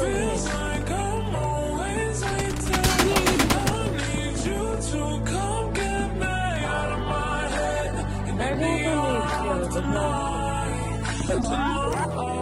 feels like I'm always waiting. I need you to come get me out of my head and make me alright tonight. Tonight.